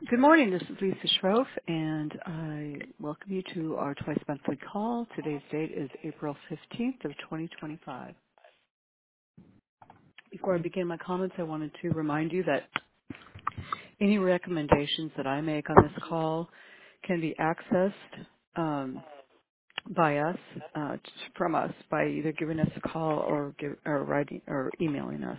Good morning. This is Lisa Schroff, and I welcome you to our twice monthly call. Today's date is April 15th of 2025. Before I begin my comments, I wanted to remind you that any recommendations that I make on this call can be accessed by us, from us, by either giving us a call or writing or emailing us.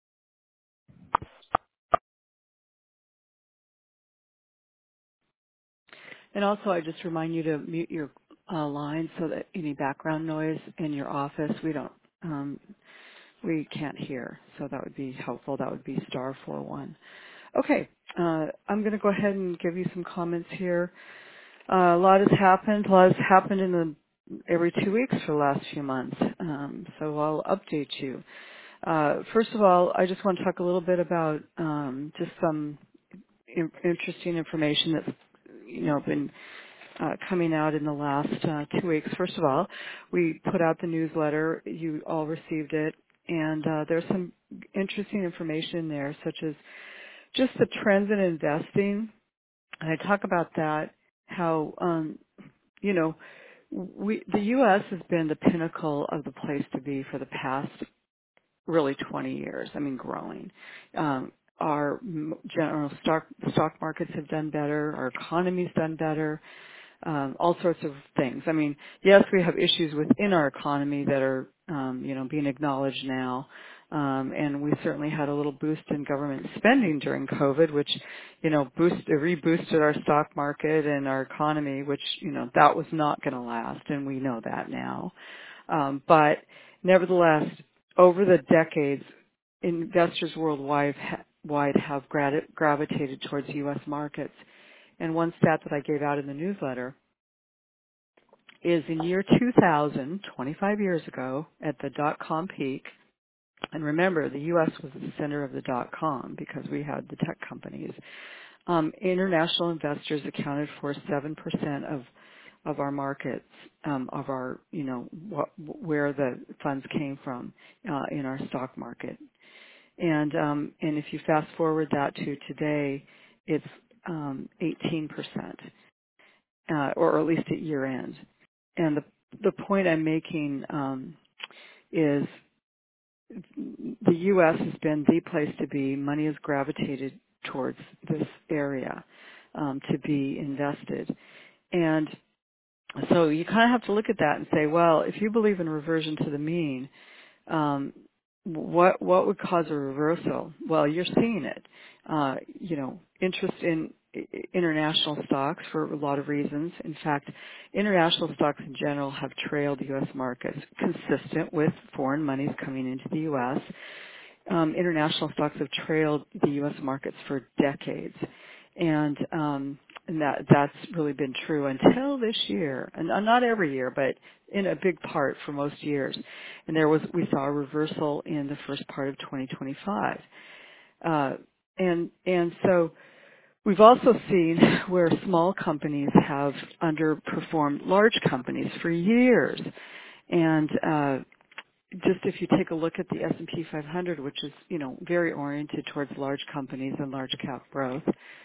And also, I just remind you to mute your line so that any background noise in your office we can't hear. So that would be helpful. That would be *41. Okay, I'm going to go ahead and give you some comments here. A lot has happened. A lot has happened in every 2 weeks for the last few months. So I'll update you. First of all, I just want to talk a little bit about just some interesting information that's been coming out in the last 2 weeks. First of all, we put out the newsletter. You all received it. And there's some interesting information in there, such as just the trends in investing. And I talk about that, how, the U.S. has been the pinnacle of the place to be for the past really 20 years. I mean, growing. Our general stock markets have done better. Our economy's done better. All sorts of things. I mean, yes, we have issues within our economy that are, being acknowledged now. And we certainly had a little boost in government spending during COVID, which, reboosted our stock market and our economy, which, that was not going to last, and we know that now. But nevertheless, over the decades, investors worldwide have gravitated towards U.S. markets. And one stat that I gave out in the newsletter is in year 2000, 25 years ago, at the dot-com peak, and remember, the U.S. was the center of the dot-com because we had the tech companies, international investors accounted for 7% of our markets, of our, where the funds came from in our stock market. And if you fast forward that to today, it's 18%, or at least at year end. And the point I'm making is the U.S. has been the place to be. Money has gravitated towards this area to be invested. And so you kind of have to look at that and say, well, if you believe in reversion to the mean, what would cause a reversal? Well, you're seeing it. Interest in international stocks for a lot of reasons. In fact, international stocks in general have trailed U.S. markets, consistent with foreign monies coming into the U.S. International stocks have trailed the U.S. markets for decades, and that's really been true until this year, and not every year, but in a big part for most years. And we saw a reversal in the first part of 2025, and so we've also seen where small companies have underperformed large companies for years, and just if you take a look at the S&P 500, which is very oriented towards large companies and large cap growth.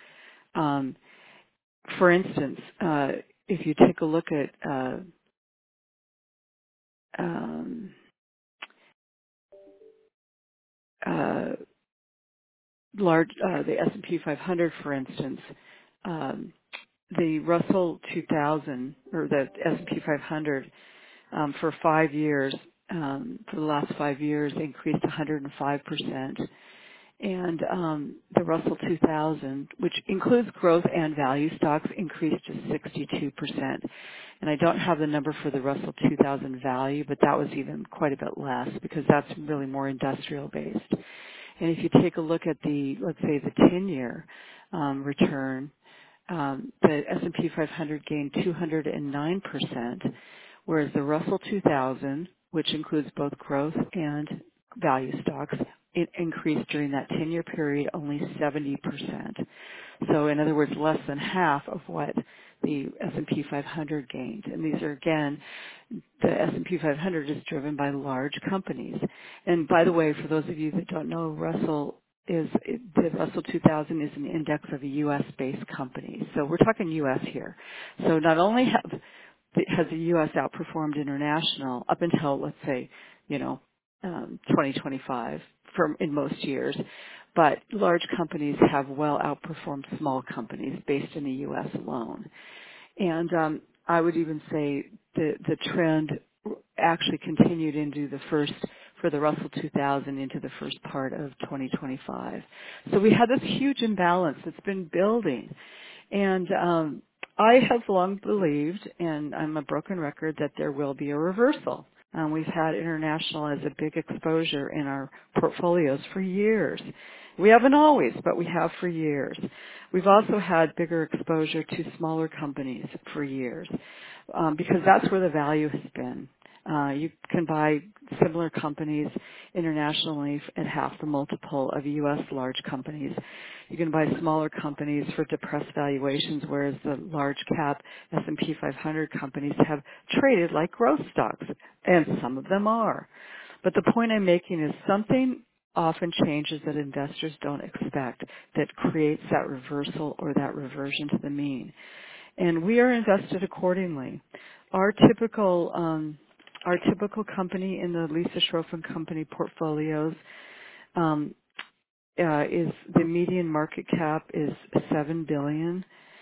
For instance, if you take a look at the S&P 500, for instance, the Russell 2000 or the S&P 500 for 5 years, for the last 5 years, increased 105%. And the Russell 2000, which includes growth and value stocks, increased to 62%. And I don't have the number for the Russell 2000 value, but that was even quite a bit less because that's really more industrial based. And if you take a look at let's say the 10-year return, the S&P 500 gained 209%, whereas the Russell 2000, which includes both growth and value stocks, it increased during that 10-year period only 70%. So in other words, less than half of what the S&P 500 gained. And these are, again, the S&P 500 is driven by large companies. And by the way, for those of you that don't know, Russell the Russell 2000 is an index of U.S.-based companies. So we're talking U.S. here. So not only has the U.S. outperformed international up until, let's say, 2025 in most years, but large companies have well outperformed small companies based in the U.S. alone. And I would even say the trend actually continued into for the Russell 2000 into the first part of 2025. So we had this huge imbalance that's been building. And I have long believed, and I'm a broken record, that there will be a reversal. We've had international as a big exposure in our portfolios for years. We haven't always, but we have for years. We've also had bigger exposure to smaller companies for years because that's where the value has been. You can buy similar companies internationally at half the multiple of U.S. large companies. You can buy smaller companies for depressed valuations, whereas the large cap S&P 500 companies have traded like growth stocks, and some of them are. But the point I'm making is something often changes that investors don't expect that creates that reversal or that reversion to the mean. And we are invested accordingly. Our typical company in the Lisa Schroff and Company portfolios is the median market cap is $7 billion.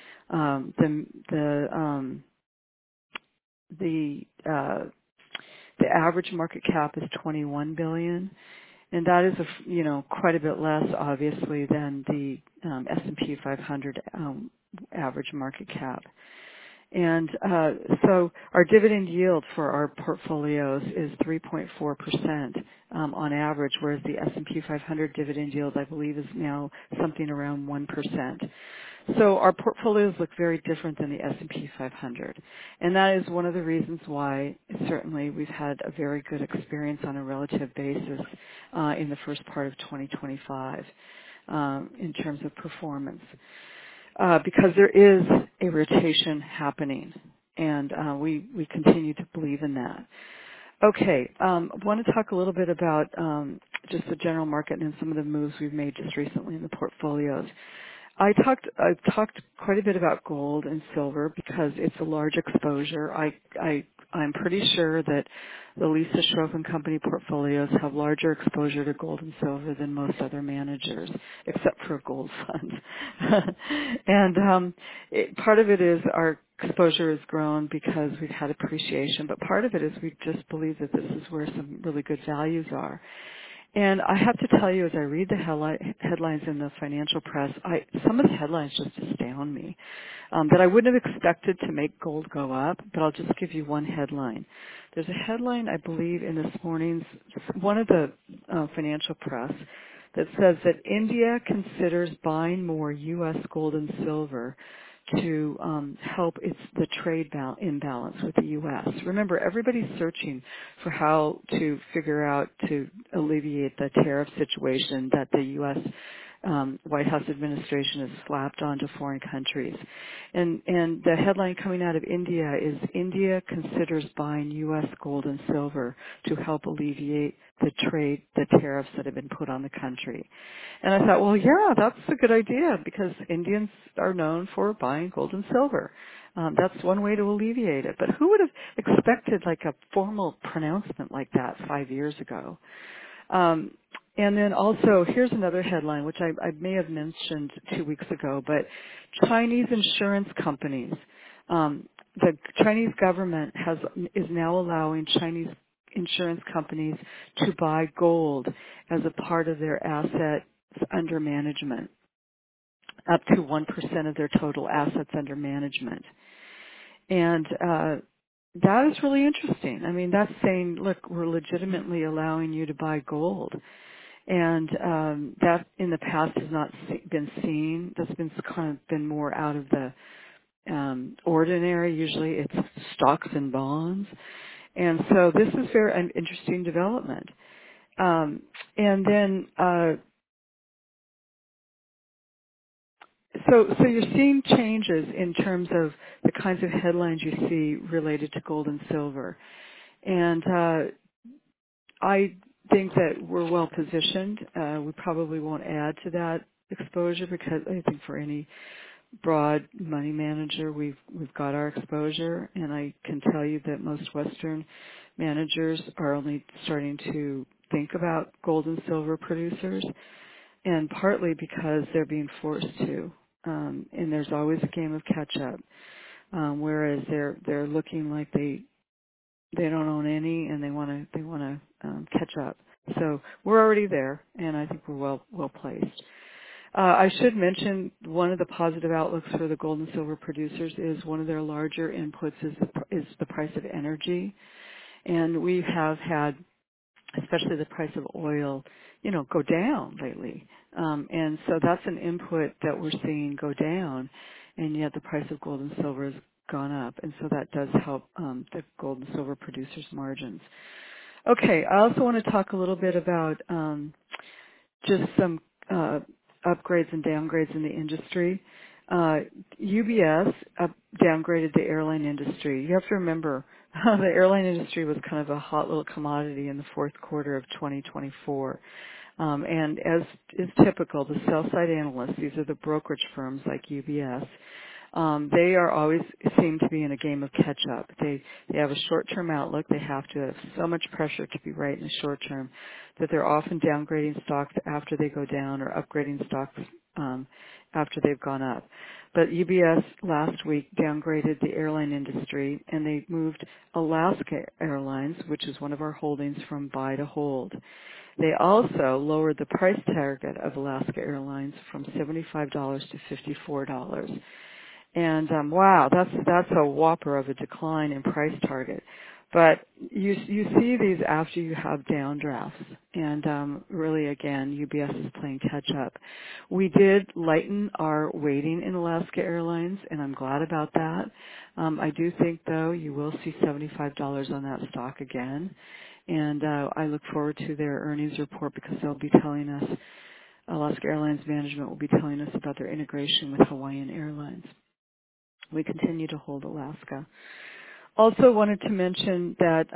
The average market cap is $21 billion, and that is quite a bit less, obviously, than the S&P 500 average market cap. And so our dividend yield for our portfolios is 3.4% on average, whereas the S&P 500 dividend yield, I believe, is now something around 1%. So our portfolios look very different than the S&P 500. And that is one of the reasons why certainly we've had a very good experience on a relative basis in the first part of 2025 in terms of performance. Because there is a rotation happening, and we continue to believe in that. Okay, I want to talk a little bit about just the general market and some of the moves we've made just recently in the portfolios. I've talked quite a bit about gold and silver because it's a large exposure. I'm pretty sure that the Lisa Schroff and Company portfolios have larger exposure to gold and silver than most other managers, except for a gold fund. And part of it is our exposure has grown because we've had appreciation, but part of it is we just believe that this is where some really good values are. And I have to tell you, as I read the headlines in the financial press, some of the headlines just astound me, that I wouldn't have expected to make gold go up, but I'll just give you one headline. There's a headline, I believe, in this morning's, one of the financial press, that says that India considers buying more U.S. gold and silver to help the trade imbalance with the U.S. Remember, everybody's searching for how to figure out to alleviate the tariff situation that the U.S. White House administration has slapped onto foreign countries. And the headline coming out of India is India considers buying U.S. gold and silver to help alleviate the tariffs that have been put on the country. And I thought, well, yeah, that's a good idea because Indians are known for buying gold and silver. That's one way to alleviate it. But who would have expected like a formal pronouncement like that 5 years ago? And then also, here's another headline, which I may have mentioned 2 weeks ago, but Chinese insurance companies. The Chinese government is now allowing Chinese insurance companies to buy gold as a part of their assets under management, up to 1% of their total assets under management. And that is really interesting. I mean, that's saying, look, we're legitimately allowing you to buy gold. And that in the past has not been seen. That's been more out of the ordinary. Usually it's stocks and bonds. And so this is an interesting development. And then, so you're seeing changes in terms of the kinds of headlines you see related to gold and silver. And think that we're well positioned. We probably won't add to that exposure because I think for any broad money manager, we've got our exposure, and I can tell you that most Western managers are only starting to think about gold and silver producers, and partly because they're being forced to. And there's always a game of catch up, whereas they're looking like they don't own any, and they want to catch up. So we're already there, and I think we're well placed. I should mention one of the positive outlooks for the gold and silver producers is one of their larger inputs is the price of energy, and we have had, especially the price of oil, go down lately, and so that's an input that we're seeing go down, and yet the price of gold and silver has gone up, and so that does help the gold and silver producers' margins. Okay, I also want to talk a little bit about just some upgrades and downgrades in the industry. UBS downgraded the airline industry. You have to remember, the airline industry was kind of a hot little commodity in the fourth quarter of 2024. And as is typical, the sell-side analysts, these are the brokerage firms like UBS, they are always seem to be in a game of catch up. They have a short term outlook. They have to have so much pressure to be right in the short term that they're often downgrading stocks after they go down or upgrading stocks after they've gone up. But UBS last week downgraded the airline industry, and they moved Alaska Airlines, which is one of our holdings, from buy to hold. They also lowered the price target of Alaska Airlines from $75 to $54. And wow, that's a whopper of a decline in price target. But you see these after you have downdrafts, and really again, UBS is playing catch up. We did lighten our weighting in Alaska Airlines, and I'm glad about that. I do think though you will see $75 on that stock again, and I look forward to their earnings report because they'll be telling us, Alaska Airlines management will be telling us about their integration with Hawaiian Airlines. We continue to hold Alaska. Also wanted to mention that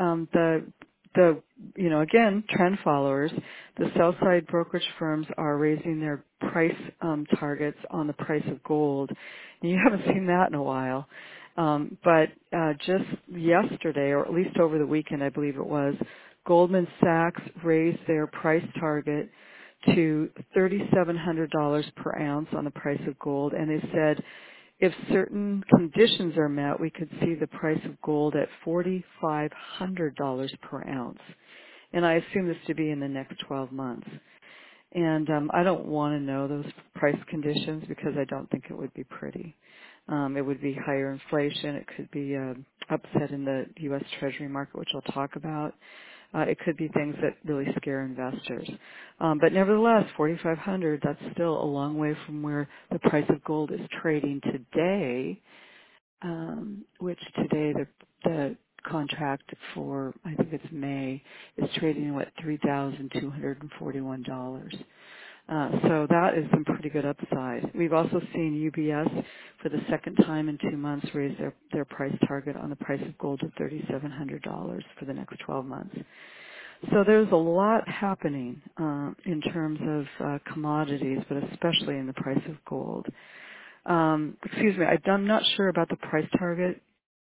again, trend followers, the sell side brokerage firms are raising their price targets on the price of gold. And you haven't seen that in a while. But just yesterday, or at least over the weekend, I believe it was, Goldman Sachs raised their price target to $3,700 per ounce on the price of gold, and they said if certain conditions are met, we could see the price of gold at $4,500 per ounce. And I assume this to be in the next 12 months. And I don't want to know those price conditions because I don't think it would be pretty. It would be higher inflation. It could be upset in the U.S. Treasury market, which I'll talk about. It could be things that really scare investors. But nevertheless, 4,500, that's still a long way from where the price of gold is trading today, which today the contract for, I think it's May, is trading at $3,241. So that is some pretty good upside. We've also seen UBS for the second time in 2 months raise their price target on the price of gold to $3,700 for the next 12 months. So there's a lot happening in terms of commodities, but especially in the price of gold. Excuse me, I'm not sure about the price target.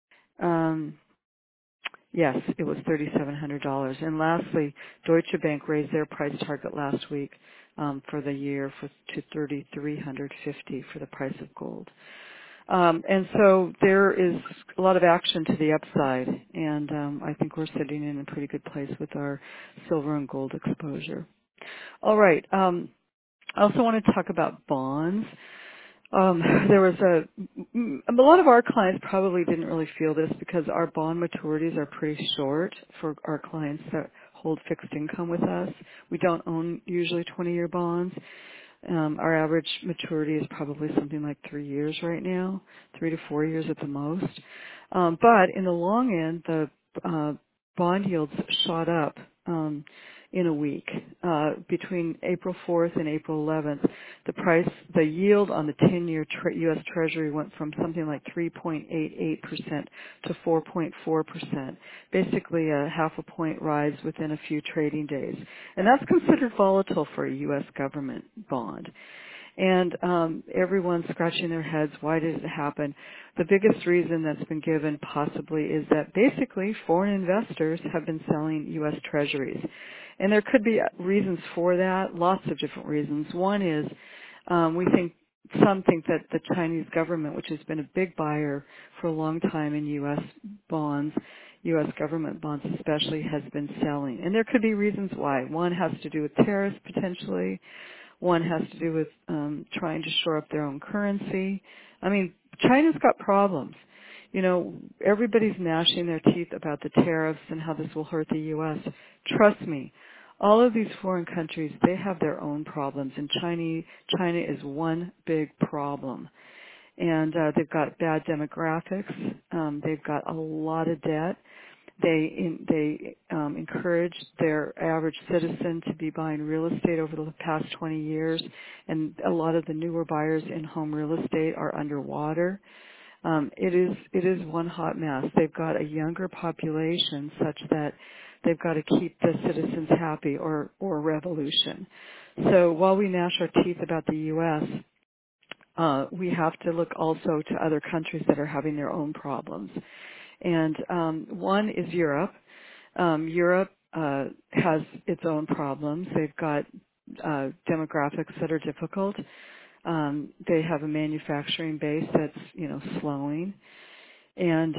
Yes, it was $3,700. And lastly, Deutsche Bank raised their price target last week for the year to $3,350 for the price of gold. And so there is a lot of action to the upside, and I think we're sitting in a pretty good place with our silver and gold exposure. All right. I also want to talk about bonds. There was a lot of our clients probably didn't really feel this because our bond maturities are pretty short for our clients that hold fixed income with us. We don't own usually 20-year bonds. Our average maturity is probably something like 3 years right now, 3 to 4 years at the most. But in the long end, the bond yields shot up. in a week. Between April 4th and April 11th, the yield on the 10-year U.S. Treasury went from something like 3.88% to 4.4%, basically a half a point rise within a few trading days. And that's considered volatile for a U.S. government bond. And everyone's scratching their heads, why did it happen? The biggest reason that's been given possibly is that basically foreign investors have been selling U.S. Treasuries. And there could be reasons for that, lots of different reasons. One is some think that the Chinese government, which has been a big buyer for a long time in U.S. bonds, U.S. government bonds especially, has been selling. And there could be reasons why. One has to do with tariffs potentially. One has to do with trying to shore up their own currency. I mean, China's got problems. You know, everybody's gnashing their teeth about the tariffs and how this will hurt the U.S. Trust me, all of these foreign countries, they have their own problems, and China is one big problem. And they've got bad demographics. They've got a lot of debt. They encourage their average citizen to be buying real estate over the past 20 years, and a lot of the newer buyers in home real estate are underwater. It is one hot mess. They've got a younger population such that they've got to keep the citizens happy or revolution. So while we gnash our teeth about the U.S., we have to look also to other countries that are having their own problems. And one is Europe. Europe has its own problems. They've got demographics that are difficult. They have a manufacturing base that's, you know, slowing, and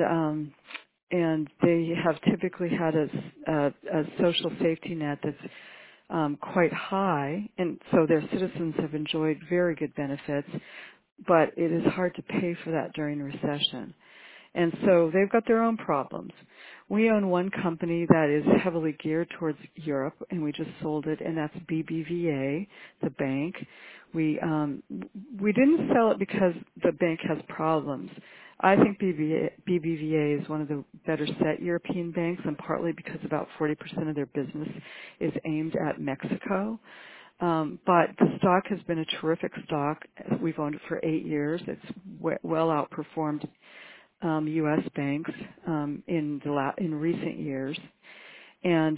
they have typically had a social safety net that's quite high, and so their citizens have enjoyed very good benefits, but it is hard to pay for that during a recession. And so they've got their own problems. We own one company that is heavily geared towards Europe, and we just sold it, and that's BBVA, the bank. We didn't sell it because the bank has problems. I think BBVA is one of the better set European banks, and partly because about 40% of their business is aimed at Mexico. But the stock has been a terrific stock. We've owned it for 8 years. It's well outperformed U.S. banks in recent years, and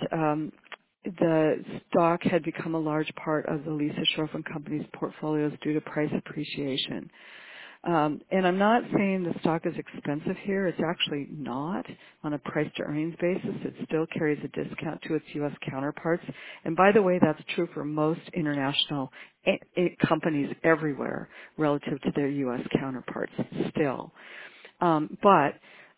the stock had become a large part of the Lisa Schroffen Company's portfolios due to price appreciation. And I'm not saying the stock is expensive here. It's actually not on a price to earnings basis. It still carries a discount to its U.S. counterparts. And by the way, that's true for most international companies everywhere relative to their U.S. counterparts still. But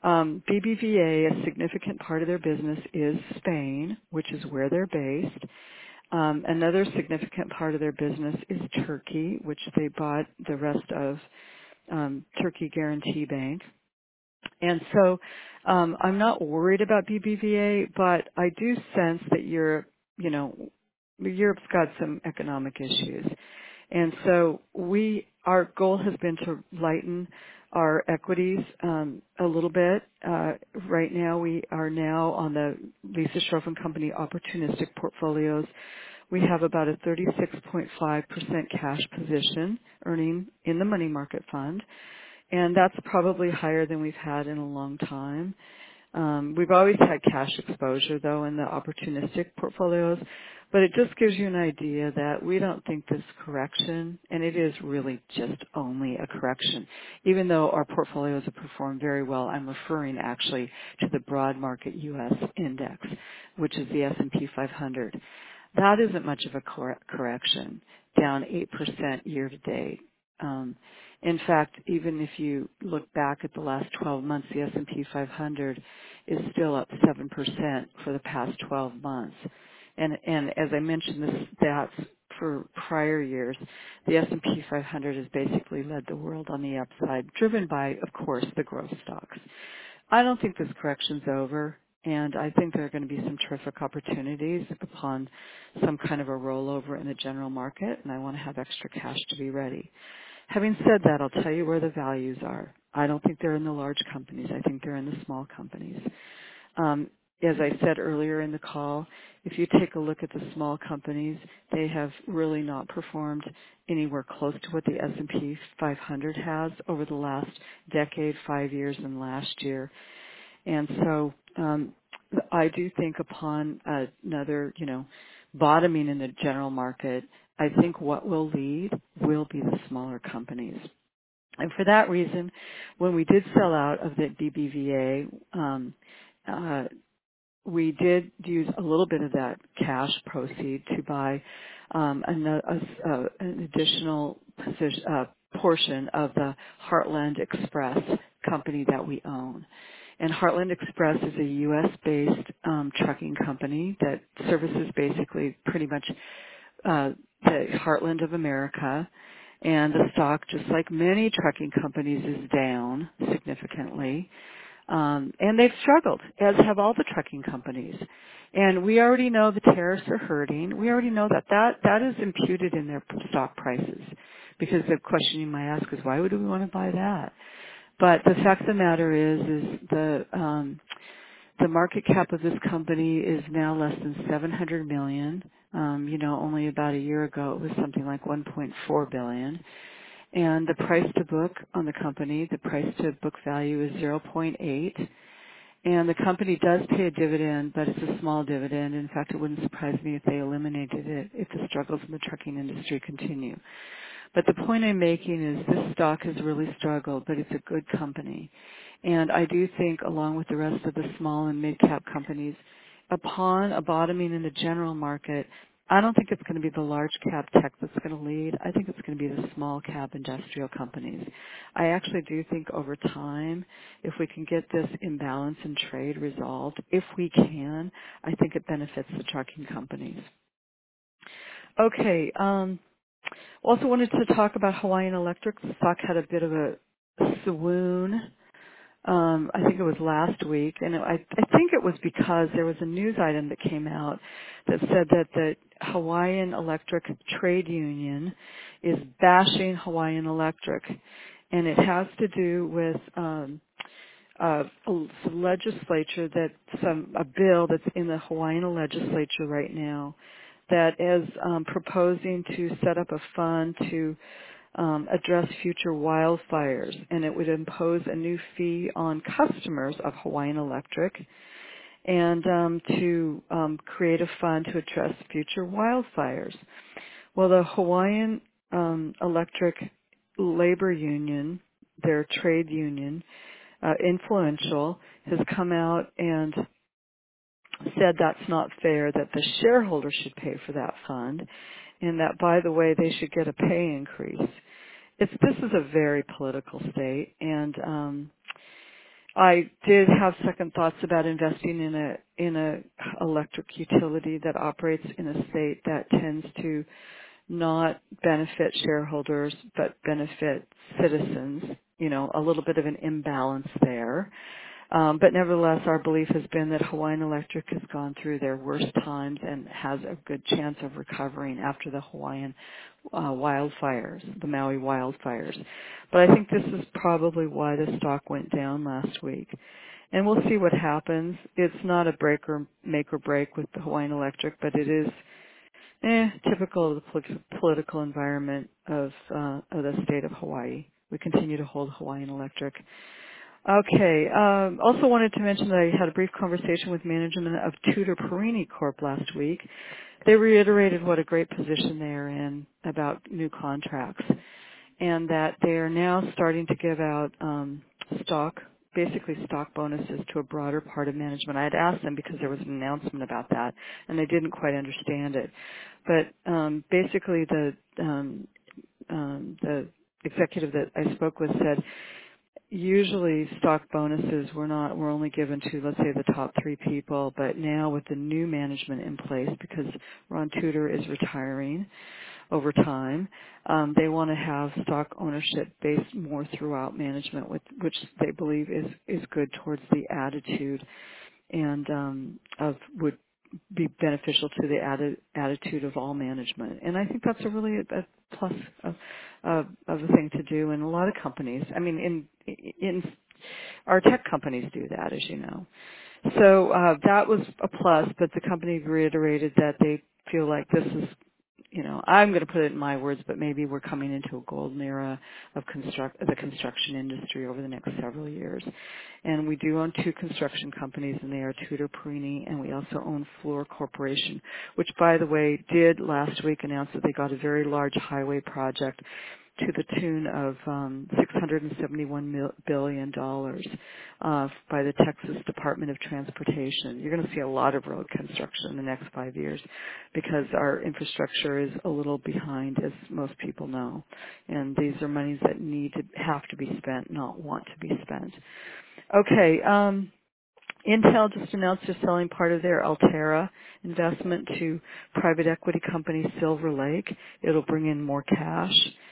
BBVA, a significant part of their business is Spain, which is where they're based. Another significant part of their business is Turkey, which they bought the rest of Turkey Guarantee Bank. And so I'm not worried about BBVA, but I do sense that Europe's got some economic issues. And so our goal has been to lighten our equities a little bit. Right now we are now on the Lisa Schroffen Company opportunistic portfolios. We have about a 36.5% cash position earning in the money market fund, and that's probably higher than we've had in a long time. We've always had cash exposure, though, in the opportunistic portfolios, but it just gives you an idea that we don't think this correction, and it is really just only a correction, even though our portfolios have performed very well. I'm referring actually to the broad market U.S. index, which is the S&P 500. That isn't much of a correction, down 8% year to date. In fact, even if you look back at the last 12 months, the S&P 500 is still up 7% for the past 12 months. And as I mentioned, the stats for prior years, the S&P 500 has basically led the world on the upside, driven by, of course, the growth stocks. I don't think this correction's over, and I think there are going to be some terrific opportunities upon some kind of a rollover in the general market, and I want to have extra cash to be ready. Having said that, I'll tell you where the values are. I don't think they're in the large companies. I think they're in the small companies. As I said earlier in the call, if you take a look at the small companies, they have really not performed anywhere close to what the S&P 500 has over the last decade, 5 years, and last year. And so I do think upon another, bottoming in the general market, I think what will lead will be the smaller companies. And for that reason, when we did sell out of the BBVA, uh, we did use a little bit of that cash proceed to buy an additional portion of the Heartland Express company that we own. And Heartland Express is a U.S.-based trucking company that services basically pretty much the heartland of America. And the stock, just like many trucking companies, is down significantly. And they've struggled, as have all the trucking companies. And we already know the tariffs are hurting. We already know that is imputed in their stock prices. Because the question you might ask is, why would we want to buy that? But the fact of the matter is the market cap of this company is now less than $700 million. Only about a year ago it was something like $1.4 billion. And the price to book on the company, the price to book value is 0.8. And the company does pay a dividend, but it's a small dividend. In fact, it wouldn't surprise me if they eliminated it if the struggles in the trucking industry continue. But the point I'm making is this stock has really struggled, but it's a good company. And I do think, along with the rest of the small and mid-cap companies, upon a bottoming in the general market, I don't think it's going to be the large cap tech that's going to lead. I think it's going to be the small cap industrial companies. I actually do think over time, if we can get this imbalance in trade resolved, if we can, I think it benefits the trucking companies. Okay, also wanted to talk about Hawaiian Electric. The stock had a bit of a swoon. I think it was last week, and I think it was because there was a news item that came out that said that the Hawaiian Electric Trade Union is bashing Hawaiian Electric, and it has to do with some legislature a bill that's in the Hawaiian legislature right now that is proposing to set up a fund to address future wildfires, and it would impose a new fee on customers of Hawaiian Electric and to create a fund to address future wildfires. Well, the Hawaiian Electric Labor Union, their trade union, influential, has come out and said that's not fair, that the shareholders should pay for that fund, and that, by the way, they should get a pay increase. This is a very political state, and I did have second thoughts about investing in a electric utility that operates in a state that tends to not benefit shareholders but benefit citizens. A little bit of an imbalance there. But nevertheless, our belief has been that Hawaiian Electric has gone through their worst times and has a good chance of recovering after the Hawaiian wildfires, the Maui wildfires. But I think this is probably why the stock went down last week. And we'll see what happens. It's not a make or break with the Hawaiian Electric, but it is typical of the political environment of the state of Hawaii. We continue to hold Hawaiian Electric. Okay. Also wanted to mention that I had a brief conversation with management of Tutor Perini Corp last week. They reiterated what a great position they are in about new contracts, and that they are now starting to give out basically stock bonuses to a broader part of management. I had asked them because there was an announcement about that, and they didn't quite understand it. But basically, the executive that I spoke with said, usually stock bonuses were only given to, let's say, the top 3 people, but now with the new management in place, because Ron Tutor is retiring over time, they want to have stock ownership based more throughout management, which they believe is good towards the attitude and would be beneficial to the attitude of all management. And I think that's a really a plus of a thing to do in a lot of companies. I mean, in our tech companies do that, as you know. So that was a plus, but the company reiterated that they feel like this is, I'm going to put it in my words, but maybe we're coming into a golden era of the construction industry over the next several years. And we do own two construction companies, and they are Tudor Perini, and we also own Fluor Corporation, which, by the way, did last week announce that they got a very large highway project to the tune of $671 billion by the Texas Department of Transportation. You're going to see a lot of road construction in the next 5 years because our infrastructure is a little behind, as most people know. And these are monies that have to be spent, not want to be spent. Okay, Intel just announced they're selling part of their Altera investment to private equity company Silver Lake. It'll bring in more cash.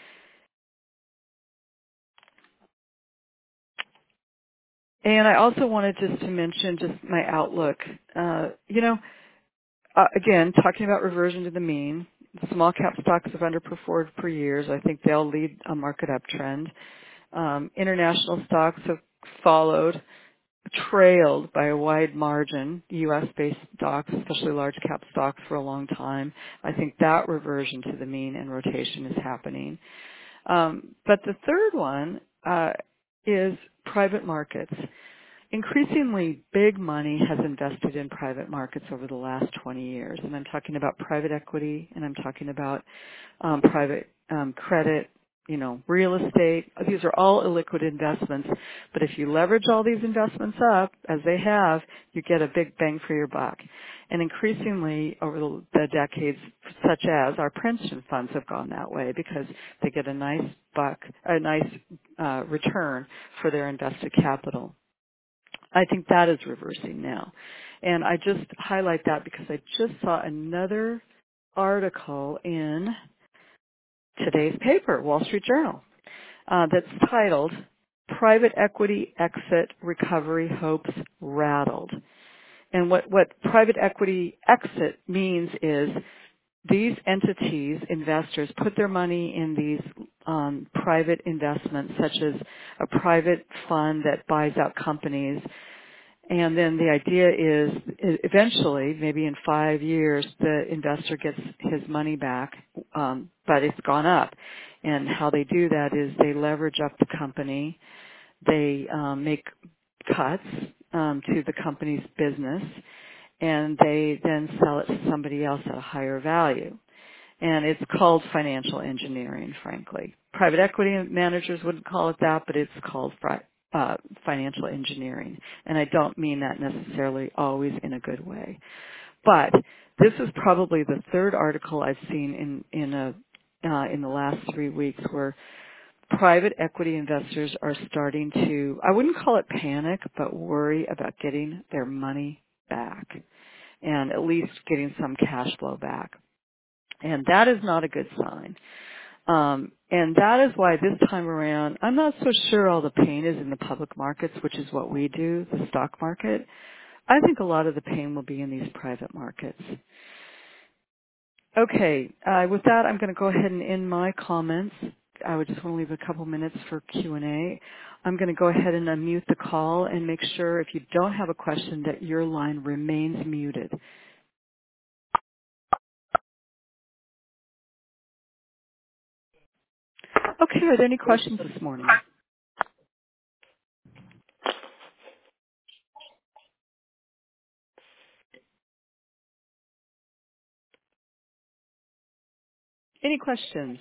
And I also wanted just to mention just my outlook. Again, talking about reversion to the mean, small cap stocks have underperformed for years. I think they'll lead a market uptrend. International stocks have trailed by a wide margin, U.S.-based stocks, especially large cap stocks, for a long time. I think that reversion to the mean and rotation is happening. But the third one is private markets. Increasingly big money has invested in private markets over the last 20 years, and I'm talking about private equity, and I'm talking about private credit, real estate. These are all illiquid investments, but if you leverage all these investments up, as they have, you get a big bang for your buck. And increasingly over the decades, such as our pension funds have gone that way because they get a nice return for their invested capital. I think that is reversing now. And I just highlight that because I just saw another article in today's paper, Wall Street Journal, that's titled, Private Equity Exit Recovery Hopes Rattled. And what private equity exit means is these entities, investors, put their money in these private investments, such as a private fund that buys out companies. And then the idea is eventually, maybe in 5 years, the investor gets his money back, but it's gone up. And how they do that is they leverage up the company. They make cuts to the company's business, and they then sell it to somebody else at a higher value. And it's called financial engineering, frankly. Private equity managers wouldn't call it that, but it's called financial engineering. And I don't mean that necessarily always in a good way. But this is probably the third article I've seen in the last 3 weeks where private equity investors are starting to, I wouldn't call it panic, but worry about getting their money back and at least getting some cash flow back. And that is not a good sign. And that is why this time around, I'm not so sure all the pain is in the public markets, which is what we do, the stock market. I think a lot of the pain will be in these private markets. Okay, with that, I'm going to go ahead and end my comments. I would just want to leave a couple minutes for Q&A. I'm going to go ahead and unmute the call and make sure if you don't have a question that your line remains muted. Okay, are there any questions this morning? Any questions?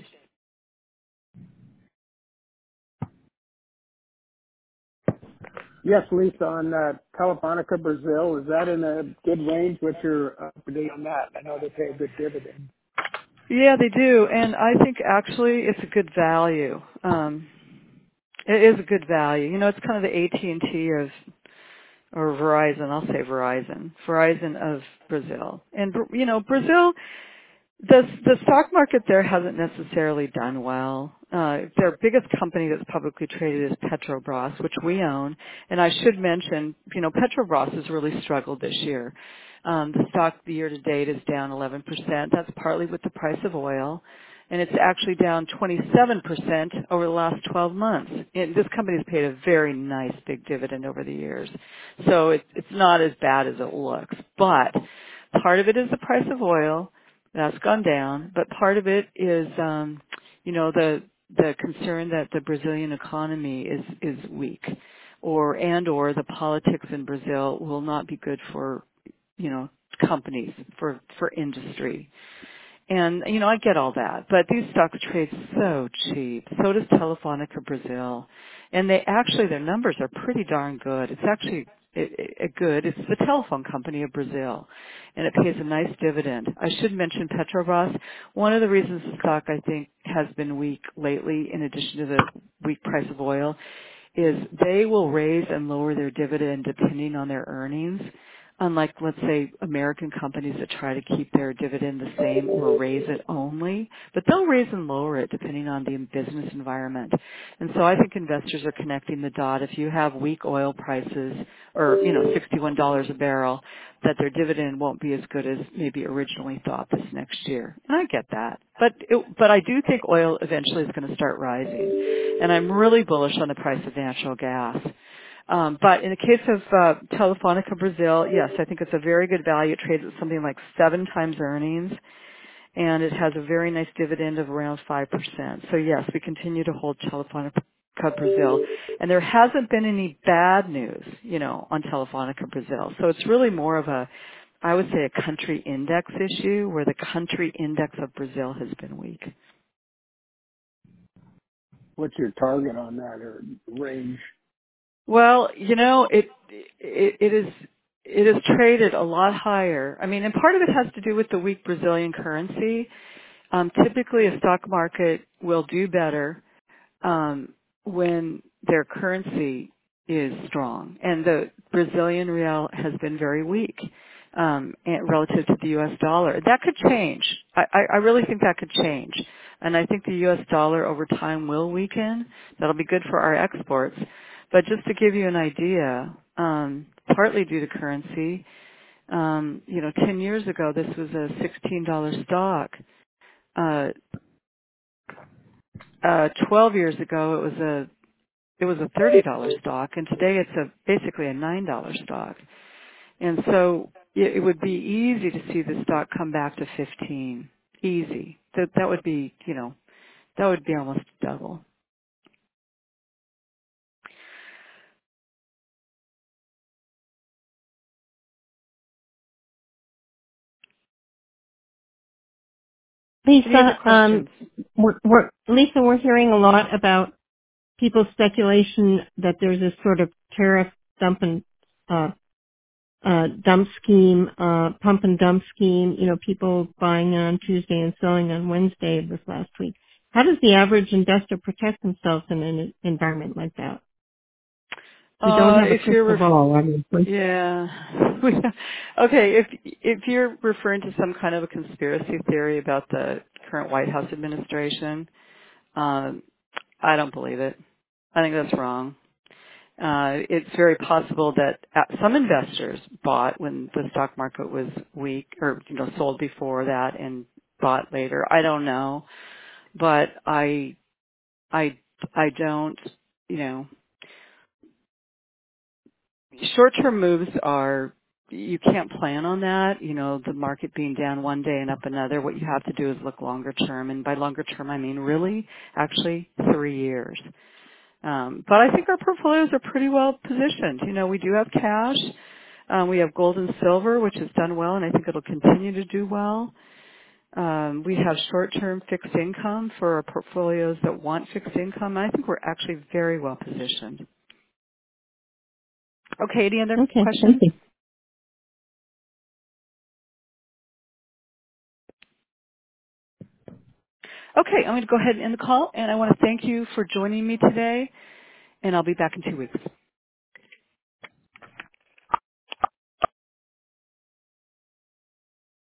Yes, Lisa, on Telefonica Brazil, is that in a good range? What's your update on that? I know they pay a good dividend. Yeah, they do, and I think actually it's a good value. It is a good value. It's kind of the AT&T or Verizon. I'll say Verizon of Brazil. And Brazil, the stock market there hasn't necessarily done well. Their biggest company that's publicly traded is Petrobras, which we own. And I should mention, Petrobras has really struggled this year. The stock the year to date is down 11%. That's partly with the price of oil. and it's actually down 27% over the last 12 months. This company has paid a very nice big dividend over the years. So it's not as bad as it looks. But part of it is the price of oil. That's gone down. But part of it is, the concern that the Brazilian economy is weak or the politics in Brazil will not be good for, companies, for industry. And, I get all that, but these stocks trade so cheap. So does Telefonica Brazil. And their numbers are pretty darn good. It's actually good. It's the telephone company of Brazil. And it pays a nice dividend. I should mention Petrobras. One of the reasons the stock, I think, has been weak lately, in addition to the weak price of oil, is they will raise and lower their dividend depending on their earnings. Unlike, let's say, American companies that try to keep their dividend the same or raise it only, but they'll raise and lower it depending on the business environment. And so I think investors are connecting the dot. If you have weak oil prices or, $61 a barrel, that their dividend won't be as good as maybe originally thought this next year. And I get that. But I do think oil eventually is going to start rising. And I'm really bullish on the price of natural gas. But in the case of Telefonica Brazil, yes, I think it's a very good value. It trades at something like 7 times earnings, and it has a very nice dividend of around 5%. So yes, we continue to hold Telefonica Brazil. And there hasn't been any bad news, on Telefonica Brazil. So it's really more of I would say a country index issue where the country index of Brazil has been weak. What's your target on that or range? Well, it is traded a lot higher. I mean, and part of it has to do with the weak Brazilian currency. Typically, a stock market will do better when their currency is strong, and the Brazilian real has been very weak and relative to the U.S. dollar. That could change. I really think that could change, and I think the U.S. dollar over time will weaken. That'll be good for our exports. But just to give you an idea, partly due to currency, 10 years ago this was a $16 stock. 12 years ago it was a $30 stock, and today it's basically a $9 stock. And so it would be easy to see the stock come back to 15. Easy. That would be, that would be almost double. Any other Lisa, questions? Lisa, we're hearing a lot about people's speculation that there's this sort of tariff dump and dump scheme, pump and dump scheme. People buying on Tuesday and selling on Wednesday of this last week. How does the average investor protect themselves in an environment like that? We don't have a If you're crystal ball, obviously. yeah. Okay, if you're referring to some kind of a conspiracy theory about the current White House administration, I don't believe it. I think that's wrong. It's very possible that some investors bought when the stock market was weak, or sold before that and bought later. I don't know, but I don't. Short-term moves you can't plan on that. The market being down one day and up another. What you have to do is look longer term, and by longer term I mean really, actually 3 years. But I think our portfolios are pretty well positioned. We do have cash. We have gold and silver, which has done well, and I think it'll continue to do well. We have short-term fixed income for our portfolios that want fixed income. I think we're actually very well positioned. Okay, any other Okay, thank questions? you. Okay, I'm going to go ahead and end the call, and I want to thank you for joining me today, and I'll be back in 2 weeks.